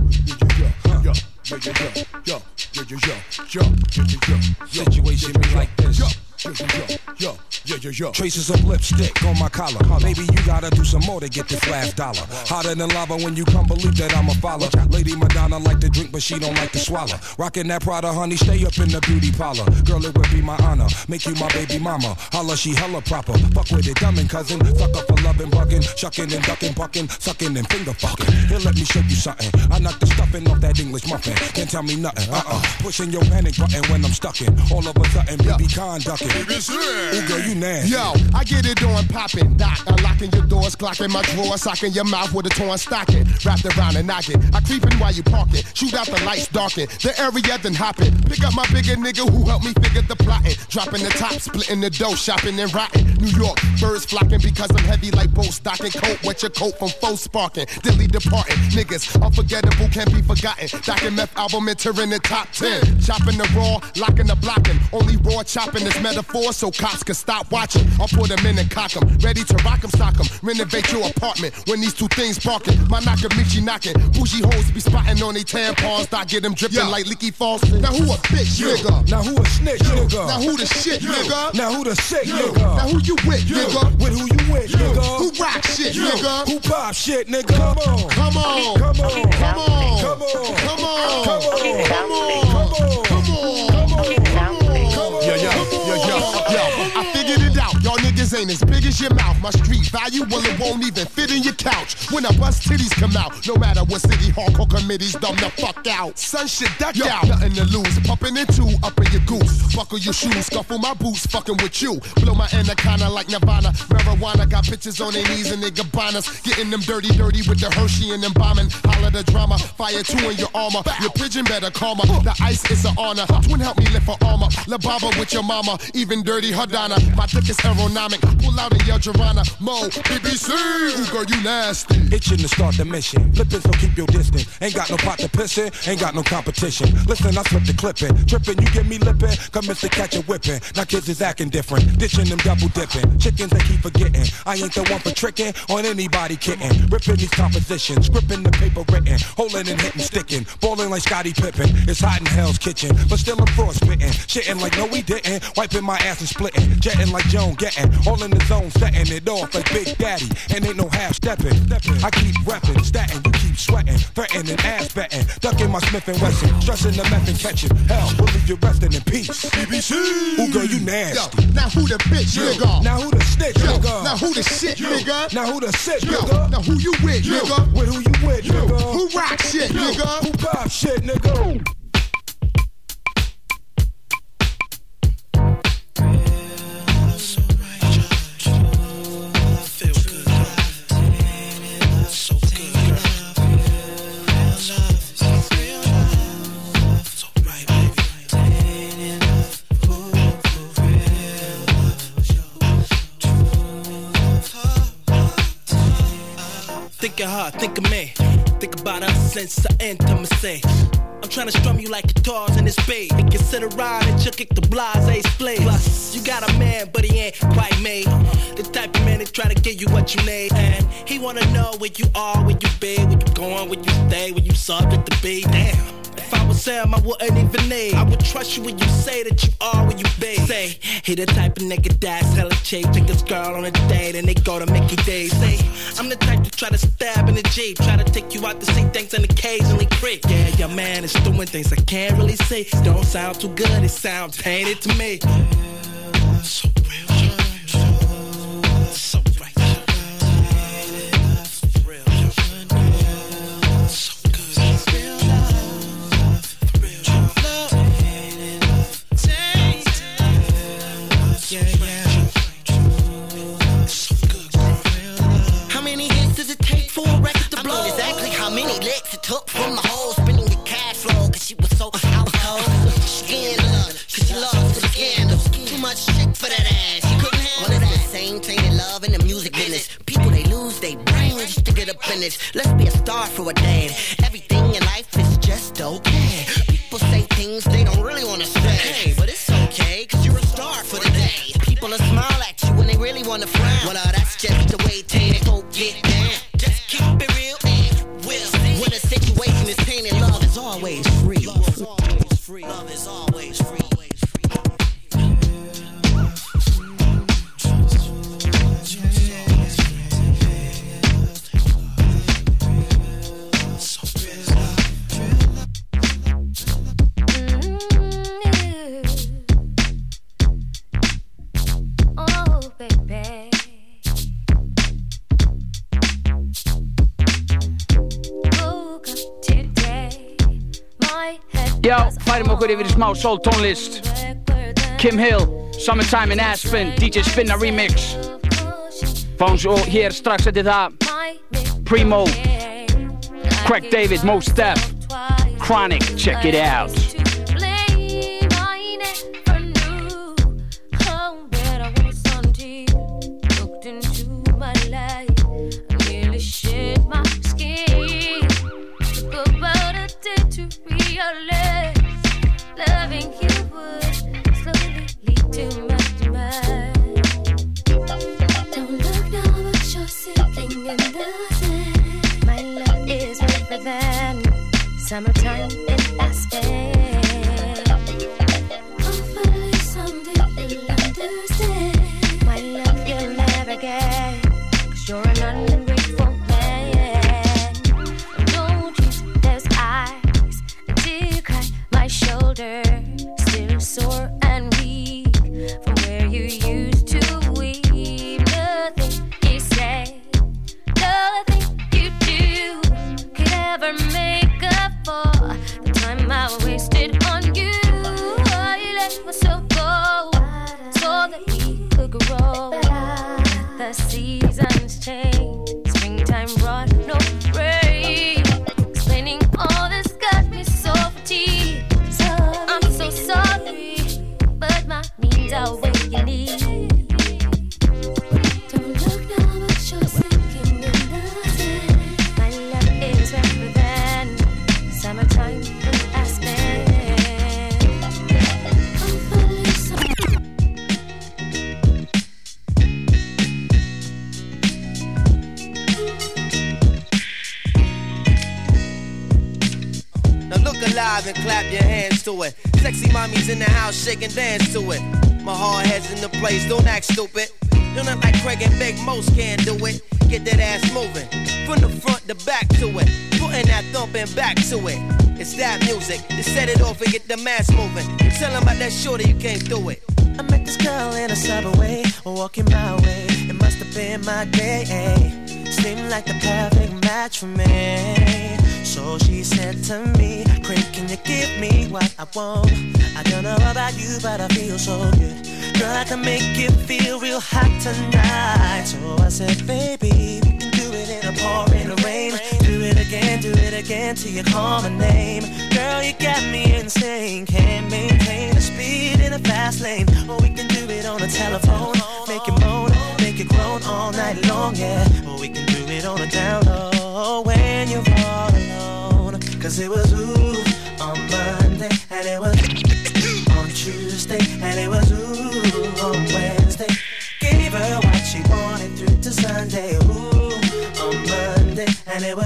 yo, yo, yo, yo, yo, yo, yo, yo, yo, yo, yo, situation be like this. Yo, yo, yo, yo, yo, yo. Traces of lipstick on my collar. Maybe you gotta do some more to get this last dollar. Hotter than lava when you come, believe that I'm a follower. Lady Madonna like to drink, but she don't like to swallow. Rockin' that Prada, honey, stay up in the beauty parlor. Girl, it would be my honor, make you my baby mama. Holla, she hella proper. Fuck with it, dummin' cousin. Suck up for lovin', buggin', shuckin' and duckin', buckin', suckin' and finger fucking. Here, let me show you something. I knock the stuffin' off that English muffin. Can't tell me nothing. Uh-uh. Pushing your panic button when I'm stuckin'. All of a sudden, baby, conduckin'. Ooh, girl, you nasty. Yo, I get it on poppin', doc, unlocking your doors, clocking my drawer, socking your mouth with a torn stocking, wrapped around and knocking. I creepin' while you parkin', shoot out the lights, darken the area, then hoppin'. Pick up my bigger nigga who helped me figure the plotting, dropping the top, splitting the dough, shopping and rotting. New York, birds flocking because I'm heavy like boat stocking, coat, wet your coat from foes sparking, dilly departing. Niggas unforgettable, can't be forgotten. Doc and Meth album entering the top ten. Chopping the raw, locking the blocking. Only raw chopping is metaphor, so cops can stop watching. I'll put them in and cock them, ready to rock them, sock them. Renovate your apartment when these two things parking. My Nakamichi knocking, bougie hoes be spotting on they tampons. Start get them dripping like leaky faucet. Now who a bitch, Yo. nigga? Now who a snitch, Yo. nigga? Now who the shit, Yo. nigga? Now who the sick, Yo. nigga? Now who you with, Yo. nigga? With who you with, Yo. nigga? Who rock shit, Yo. nigga? Who pop shit, nigga? Come on, Come on, come on, come on, come on, come on, come on, come on, come on, come on, come on. Yo, yo, yo, yo, yo. I figured it out. Y'all niggas ain't as big as your mouth. My street value, well, it won't even fit in your couch. When I bust titties come out, no matter what city hardcore committees, dumb the fuck out. Son shit, duck yo, out. Nothing to lose. Pumping in two, up in your goose. Buckle your shoes, scuffle my boots, fucking with you. Blow my anaconda like Nirvana. Marijuana got bitches on their knees and they gabanas. Getting them dirty, dirty with the Hershey and them bombing. Holla the drama, fire two in your armor. Your pigeon better calmer. The ice is an honor. Twin help me lift her armor. La Baba with your mama, even dirty Hardana. My dick is aeronomic. Pull out in your Jarana. Mo, B B C. Ooh, girl, you nasty. Itching to start the mission. Flippin', so keep your distance. Ain't got no pot to piss in, ain't got no competition. Listen, I slip the clipping. Trippin', you get me lippin'. Commence to catch a whippin'. Now kids is acting different. Ditching them double dipping. Chickens they keep forgetting. I ain't the one for tricking on anybody kidding. Ripping these compositions. Scripping the paper written. Holding and hitting, sticking. Ballin' like Scottie Pippen. It's hot in Hell's Kitchen. But still I'm frostbitten. Shitting like no we didn't. Wiping my ass and splitting. Jetting like Joan getting. All in the zone, setting it off like Big Daddy. And ain't no half stepping. I keep repping, statting, you keep sweating. Threatening, ass betting. Ducking my Smith and Wesson. Stressing the meth and catching. Hell, we'll leave you resting in peace. B B C. Ooh, girl, you nasty. Yo, now who the bitch, Yo. nigga? Now who the snitch, Yo, nigga? now who the shit, Yo. nigga? Now who the sick, Yo, nigga? now who you with, Yo. nigga? With who you with, Yo. nigga? Who rock shit, Yo. nigga? Who pop shit, nigga? Think of her, think of me. Think about us since the intimacy. I'm trying to strum you like guitars in this beat. And consider riding, chuck kick the blase split. Plus, you got a man, but he ain't quite me. The type of man that try to give you what you need. And he wanna know where you are, where you be, where you going, where you stay, where you subject to be. Damn. If I was him, I wouldn't even need. I would trust you when you say that you are where you be. Say, he the type of nigga that's hella cheap. Take his girl on a date and they go to Mickey D's. Say, I'm the type to try to stab in the Jeep. Try to take you out to see things and occasionally creep. Yeah, your man is doing things I can't really see. Don't sound too good, it sounds tainted to me. So real, so right. Took from the hole, spinning the cash flow, cause she was so out cold. Scandalous, cause she loves to the scandals. Too much shit for that ass, she couldn't handle that. Same tainted love in the music business. People get up in it. Let's be a star for a day. Everything in life is just okay. People say things they don't really want to say, but it's okay, cause you're a star for the day. People will smile at you when they really want to frown. Well, uh, that's just the way things go get down. Just keep it real and we'll see. When a situation is tainted, love is always free. Love is always free. Love is always free. Já, færum okkur yfir í smá soul tónlist. Kim Hill, Summertime in Aspen, D J Spinna remix. Fáum svo hér strax eftir það Primo, Craig David, Mos Def, Chronic, check it out. Loving you would slowly lead to my demise. Don't look now, but you're sinking in the sand. My love is better than summertime in Aspen. Hopefully someday you'll understand. My love you'll never get, cause you're an ungrateful man. Don't use those eyes to cry. My shoulder still sore and weak from where you used to weep. Nothing you say, nothing you do could ever make up for the time I wasted on you. I let myself go so that we could grow. The seasons change, springtime brought no rain. Explaining all this got me so fatigued. I'm so sorry, but my needs outweigh your needs. Don't look now, but you're sinking in the sand. My love is better than summertime in Aspen. Hopefully some- Now look alive and clap your hands to it. Sexy mommies in the house, shake and dance to it. My hard head's in the place, don't act stupid. Don't act like Craig and Big Most can't do it. Get that ass moving, from the front to back to it. Putting that thumping back to it. It's that music, to set it off and get the mass moving. You tell them about that shorty, you can't do it. I met this girl in a subway, walking my way. It must have been my day. Seemed like the perfect match for me. So she said to me, Craig, can you give me what I want? I don't know about you, but I feel so good. Girl, I can make you feel real hot tonight. So I said, baby, we can do it in a pouring rain. Do it again, do it again till you call my name. Girl, you got me insane. Can't maintain the speed in a fast lane. Or we can do it on a telephone. Make it moan, make it groan all night long, yeah. Or we can do it on a down low when you're all alone. Cause it was ooh on Monday, and it was on Tuesday, and it was ooh on Wednesday. Gave her what she wanted through to Sunday. Ooh on Monday, and it was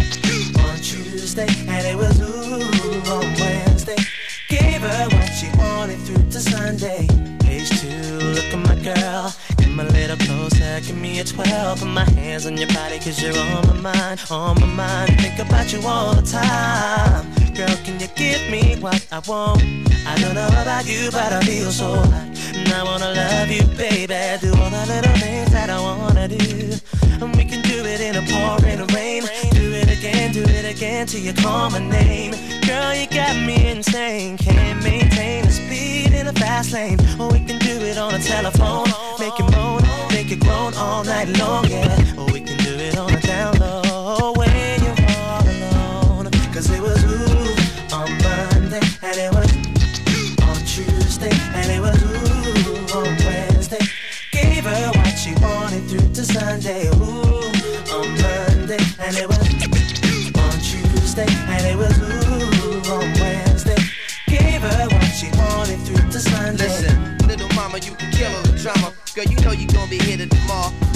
on Tuesday, and it was ooh on Wednesday. Gave her what she wanted through to Sunday. Page two, look at my girl. Come a little closer, give me a twelve. Put my hands on your body cause you're on my mind, on my mind. Think about you all the time. Girl, can you give me what I want? I don't know about you, but I feel so hot. And I wanna love you, baby. Do all the little things that I wanna do. And we can do it in a pouring rain. Do it again, do it again till you call my name. Girl, you got me insane. Can't maintain the speed in a fast lane. Or we can do it on a telephone. Make it moan, make it groan all night long, yeah. Or we can do it on a down low when you're all alone. Cause it was ooh on Monday, and it was on Tuesday, and it was ooh on Wednesday. Gave her what she wanted through to Sunday. Ooh on Monday,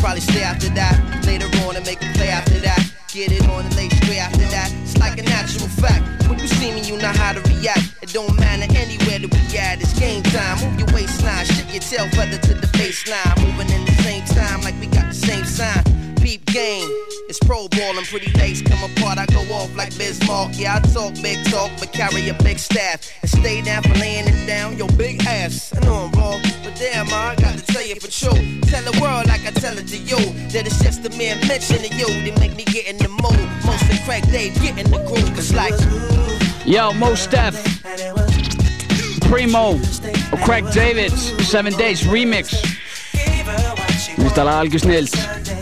probably stay after that. Later on and make a play after that. Get it on and lay straight after that. It's like a natural fact. When you see me, you know how to react. It don't matter anywhere that we at. It's game time. Move your waistline, shake your tail feather to the baseline. Moving in the same time like we got the same sign. Peep game, it's pro ball and pretty lace come apart. I go off like Bismarck. Yeah, I talk big talk, but carry a big staff and stay down for laying it down. Yo, big ass. I know I'm wrong, but damn, I got to tell you for sure. Tell the world like I tell it to you that it's just a mere mention of you that make me get in the mood. Most of Craig Dave get in the groove, cause like Yo, Mos Def, Primo og Craig David, Seven Days Remix. Mér finnst alveg algjör snild.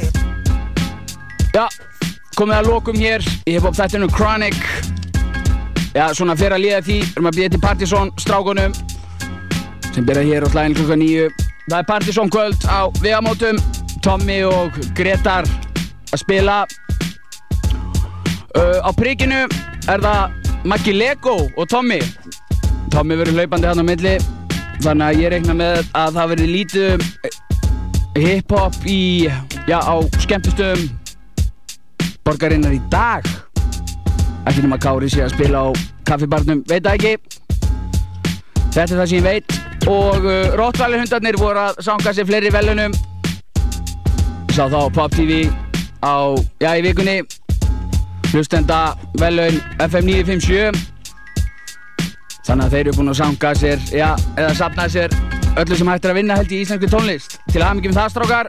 Já, komið að lokum hér í hip-hop þættinu Chronic. Já, svona fyrir að líða því erum að bíða til Partizón strákunum sem byrja hér á slaginu klukkan níu. Það er Partizón kvöld á vegamótum. Tommy og Gretar að spila. Uh, á prikinu er það Maggi Lego og Tommy. Tommy verður hlaupandi hann á milli. Þannig að ég reikna með að það verður lítið hip-hop í, já, á skemmtistöðum borgarinnar í dag. Ekki nema Kári sé að spila á kaffibarnum, veit það ekki. Þetta er það sem ég veit. Og uh, Rottweiler hundarnir voru að sanga sér fleiri velunum. Ég sá þá á Pop T V á, já, í vikunni. Hlustenda velun F M níu fimm sjö. Þannig að þeir eru búin að sanga sér, já, eða safna sér öllu sem hægt er að vinna held í íslenskri tónlist. Til að hafa mikið með það, strákar.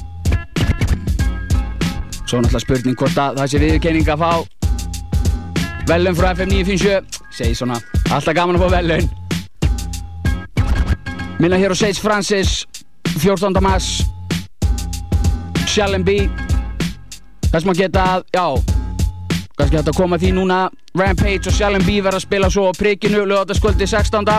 Svo náttúrulega spurning hvort að það sé viðurkenning að fá velun frá F M níu fimm sjö. Segi svona, alltaf gaman að fá velun. Minna hér á Sage Francis, fjórtánda mars, Shall and Be. Þess maður geta að, já, kannski hægt að koma því núna. Rampage og Shall and Be verða að spila svo á prikinu laugardagskvöldi sextánda.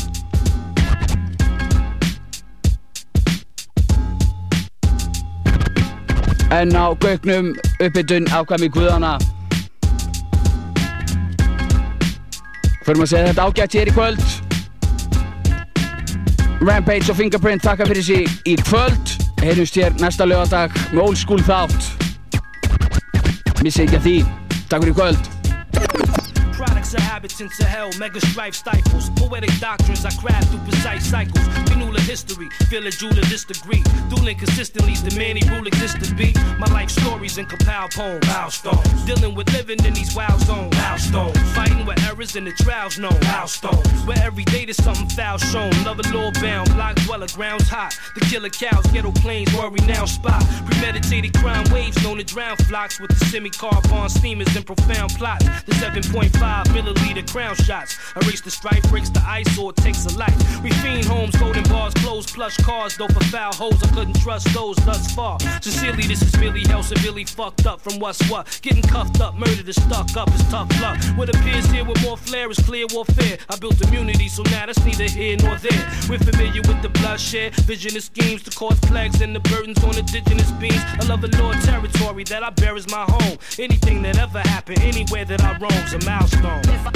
En á Gauknum uppbytun ákvæmi Guðana. Förum að segja þetta ágætt hér í kvöld. Rampage og Fingerprint þakka fyrir sig í kvöld. Heyrjumst hér næsta laugardag með old school þátt. Missi ekki að því. Takk fyrir í kvöld. Products of habits into hell, mega strife stifles. Poetic doctrines I craft through precise cycles. Renewal of history, feel a Jew to this degree. Dueling consistently, the man he rule exists to be. My life stories and compiled poems. Milestones. Dealing with living in these wild zones. Milestones. Fighting with errors and the trials known. Milestones. Where every day there's something foul shown. Love a law bound, block dweller, ground's hot. The killer cows, ghetto plains, worry now spot. Premeditated crime waves known to drown flocks with the semi-carbon steamers and profound plots. The seven point five milliliter crown shots. Erase the strife, breaks the ice, or it takes a life. We fiend homes, golden bars, closed plush cars. Though for foul hoes, I couldn't trust those thus far. Sincerely, this is really hell, severely fucked up from what's what. Getting cuffed up, murdered and stuck up is tough luck. What appears here with more flair is clear warfare. I built immunity, so now that's neither here nor there. We're familiar with the bloodshed, vision and schemes to cause plagues and the burdens on indigenous beings. I love the Lord territory that I bear as my home. Anything that ever happened, anywhere that I roam's a milestone. If I,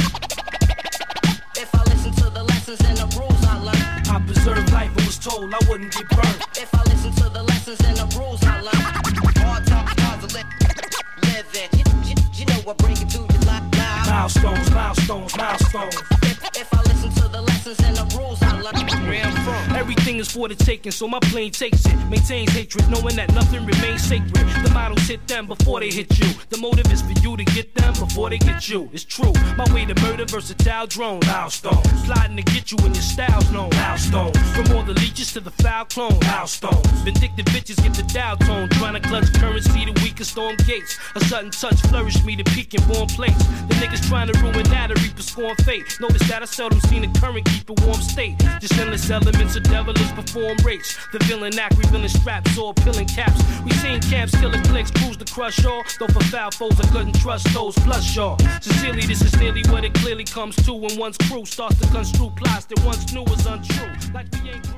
if I listen to the lessons and the rules I learned, I preserved life and was told I wouldn't get burned. If I listen to the lessons and the rules I learned, hard times, times to live, live in. You, you, you know I bring it to you live. Milestones, milestones, milestones. If, if I listen to the lessons and the rules I learned, where I'm from, everything is for the taking, so my plane takes it. Maintains hatred, knowing that nothing remains sacred. The models hit them before they hit you. The motive is for you to get them before they get you. It's true. My way to murder, versatile drone. Milestones. Sliding to get you in your styles known. Milestones. From all the leeches to the foul clone. Milestones. Vindictive bitches get the dial tone. Trying to clutch currency, the weakest storm gates. A sudden touch flourished me to peak in born plates. The niggas trying to ruin that or reap a scorn fate. Notice that I seldom seen a current keep a warm state. Just endless elements of devilish perform rates. The villain act revealing straps or peeling caps. We seen camps, killing clicks, cruise to crush all. Though for foul foes I couldn't trust those plus y'all. Sincerely, this is nearly what it clearly comes to when one's crew starts to construe plots that once knew was untrue. Like we ain't